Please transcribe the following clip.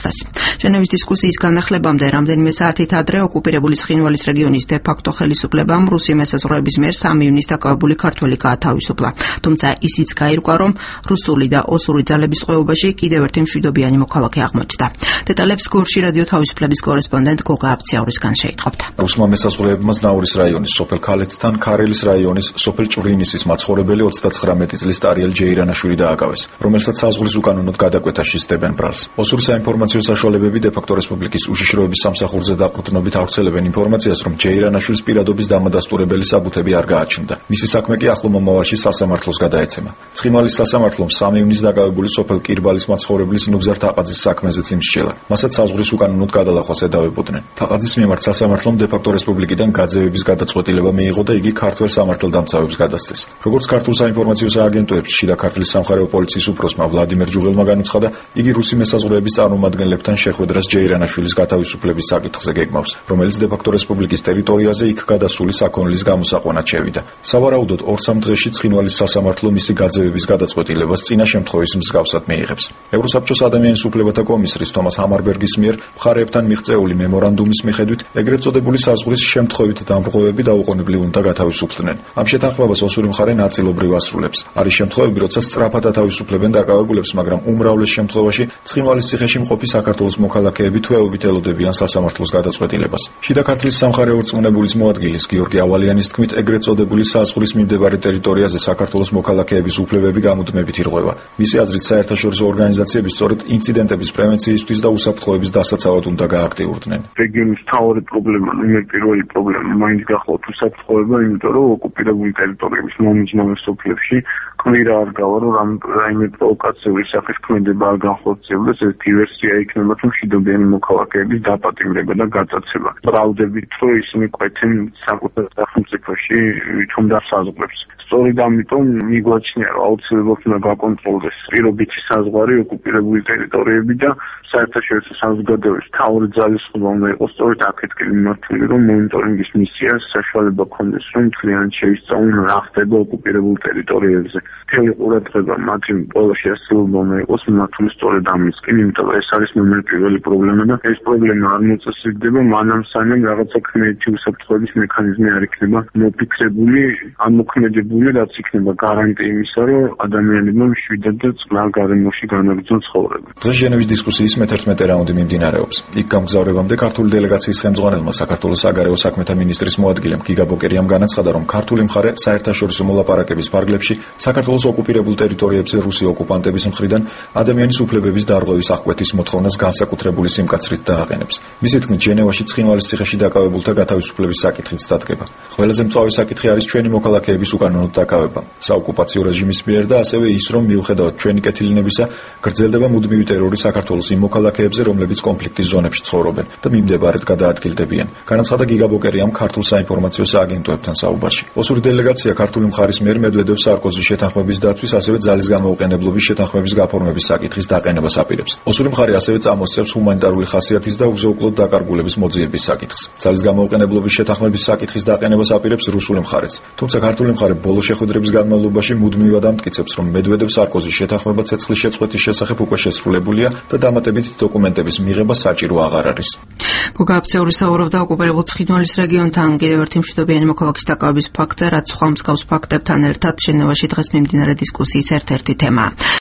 დღეს. ჟენევის დისკუსიის განახლებამდე რამდენიმე საათით ადრე ოკუპირებული ცხინვალის რეგიონის დე-ფაქტო ხელისუფლებამ რუსი მესაზღვრეების მიერ 3 ივნისს დაკავებული ქართველი გაათავისუფლა. თუმცა ისიც გაირკვა, რომ რუსული და ოსური ძალების ტყვეობაში კიდევ ერთი მშვიდობიანი მოქალაქე აღმოჩნდა. დეტალებს გორში რადიო თავისუფლების კორესპონდენტ გოგა აბციაურისგან შეიტყობთ. რუსმა მესაზღვრეებმა ზნაურის რაიონის სოფელ ქალეთთან ქარელის რაიონის სოფელ ჭვრინისის მაცხოვრებელი 39 წლის ტარიელ ჯეირანაშვილი დააკავეს, რომელსაც საზღვრის უკანონოდ გადაკვეთა სჯდებენ ბრალს. ოსური საინფორმაციო საშუალებები დე-ფაქტო რესპუბლიკის უშიშროების სამსახურზე დაყრდნობით ავრცელებენ ინფორმაციას, რომ ჯეირანაშვილის პირადობის დამადასტურებელი საბუთები არ გააჩნდა. მისი საქმე კი ახლო მომავალში სასამართლოს გადაეცემა. ცხინვალის სასამართლომ 3 ივნისს დაკავებული სოფელ კირბალის მაცხოვრებლის ნუგზარ თაყაძის საქმეზეც იმსჯელა. მასაც საზღვრის უკანონოდ გადალახვას ედავებოდნენ. თაყაძის მიმართ სასამართლომ დე-ფაქტო რესპუბლიკიდან გაძევების გადაწყვეტილება მიიღო და იგი ქართველ სამართალდამცავებს გადასცეს. როგორც ქართულ საინფორმაციო სააგენტოებს შიდა ქართლის სამხარეო პოლიციის უფროსმა ვლადიმერ ჯუღელმა განუცხადა, იგი რუსი მესაზღვრეების წარმომადგენლებთან შეხვედრას ჯეირანაშვილის გათავისუფლების საკითხზე გეგმავს, რომელიც დე-ფაქტო რესპუბლიკის ტერიტორიაზე იქ გადასული საქონლის გამოსაყვანად შევიდა. სავარაუდოდ 2-3 დღეში ცხინვალის სასამართლო მისი გაძევების გადაწყვეტილებას წინა შემთხვევის მსგავსად მიიღებს. ევროსაბჭოს ადამიანის უფლებათა კომისრის თომას ჰამარბერგის მიერ მხარეებთან მიღწეული მემორანდუმის მიხედვით ეგრეთ წოდებული საზღვრის შემთხვევით დამრღვევები დაუყოვნებლივ უნდა გათავისუფლდნენ. ამ შეთანხმებას ოსური მხარე ნაწილობრივ ასრულებს. არის შემთხვევები, როცა სწრაფად ათავისუფლებენ დაკავებულებს, მაგრამ უმრავლეს შემთხვევაში ცხინვალის ციხეში მყოფი საქართველოს მოქალაქეები თვეობით ელოდებიან სასამართლოს გადაწყვეტილებას. შიდა ქართლის სამხარეო რწმუნებულის მოადგილის გიორგი ავალიანის თქმით, ეგრეთ წოდებული საზღვრის მიმდებარე ტერიტორიაზე საქართველოს მოქალაქეების უფლებები გამუდმებით ირღვევა. მისი აზრით, საერთაშორისო ორგანიზაციები სწორედ ინციდენტების პრევენციისთვის და უსაფრთხოების დასაცავად უნდა გააქტიურდნენ. რეგიონის მთავარი პრობლემა, პირველი პრობლემა მაინც გახლავთ უსაფრთხოება, იმიტომ რომ ოკუპირებული ტერიტორიების მომიჯნავე სოფლებში კვირა არ გავა, რომ რაიმე პროვოკაციური სახის ქმედება არ განხორციელდეს. ეს დივერსია იქნება, თუ მშვიდობიანი მოქალაქეების დაპატიმრება და გაწაცება. ბრალდებით, რომ ისინი კვეთენ საკუთარ სახელმწიფოში თუნდაც საზღვრებს. სწორედ ამიტომ მიგვაჩნია, რომ აუცილებლად უნდა გაკონტროლდეს პირობითი საზღვარი, ოკუპირებული ტერიტორიები და საერთაშორისო საზოგადოების მთავარი ძალისხმევა უნდა იყოს სწორედ აქეთკენ მიმართული, რომ მონიტორინგის მისიას საშუალება ქონდეს, რომ მთლიანად შეისწავლონ რა ხდება ოკუპირებულ ტერიტორიებზე. მთელი ყურადღება მათი ყველა შესაძლებლობა უნდა იყოს მიმართული სწორედ ამისკენ, იმიტომ რომ ეს არის პირველი პრობლემა და ეს პრობლემა არ მოწესრიგდება მანამ სანამ რაღაცა ქმედითი უსაფრთხოების მექანიზმი არ იქნება მოფიქრებული, ამოქმედებული, რაც იქნება გარანტია იმისა, რომ ადამიანებმა მშვიდად და წყნარ გარემოში განაგრძონ ცხოვრება. დღეს ჟენევის დისკუსიის მე-11 რაუნდი მიმდინარეობს. იქ გამგზავრებამდე ქართული დელეგაციის ხელმძღვანელმა საქართველოს საგარეო საქმეთა მინისტრის მოადგილემ გიგა ბოკერიამ განაცხადა, რომ ქართული მხარე საერთაშორისო მოლაპარაკების ფარგლებში საქართველოს ოკუპირებულ ტერიტორიებზე რუსი ოკუპანტების მხრიდან ადამიანის უფლებების დარღვევის აღკვეთის მოთხოვნას განსაკუთრებული სიმკაცრით დააყენებს. მისი თქმით, ჟენევაში ცხინვალის ციხეში დაკავებულთა გათავისუფლების საკითხიც დადგება. ყველაზე მწვავე საკითხი არის ჩვენი მოქალაქეების უკანონოდ დაკავება საოკუპაციო რეჟიმის მიერ და ასევე ის, რომ მიუხედავად ჩვენი კეთილინებისა, გრძელდება მუდმივი ტერორი საქართველოს იმ მოქალაქეებზე, რომლებიც კონფლიქტის ზონებში ცხოვრობენ და მიმდებარედ გადაადგილდებიან. განაცხადა გიგა ბოკერიამ ქართულ საინფორმაციო სააგენტოებთან საუბარში. ოსური დელეგაცია ქართული მხარის მიერ მედვედევ სარკოზის შეთანხმების დაცვის, ასევე ძალის გამოუყენებლობის შეთანხმების გაფორმების საკითხის დაყენებას აპირებს. ოსური მხარე ასევე წამოსწევს ჰუმანიტარული ხასიათის და უზეუკლოდ დაკარგულების მოძიების საკითხს. ძალის გამოუყენებლობის შეთანხმების საკითხის დაყენებას აპირებს რუსული მხარეც. თუმცა ქართული მხარე ბოლო შეხვედრების განმავლობაში მუდმივად ამტკიცებს, რომ მედვედევ სარკოზის შეთანხმება ცეცხლის შეწყვეტის შესახებ უკვე შესრულებულია და დამატებითი დოკუმენტების მიღება საჭირო აღარ არის. გოგა აბციაური საუბრობდა ოკუპირებულ ცხინვალის რეგიონთან კიდევ ერთი მშვიდობიანი მოქალაქის დაკავების ფაქტზე, რაც სხვა მსგავს ფაქტებთან ერთად ჟენევაში დღეს მიმდინარე დისკუსიის ერთ-ერთი თემაა.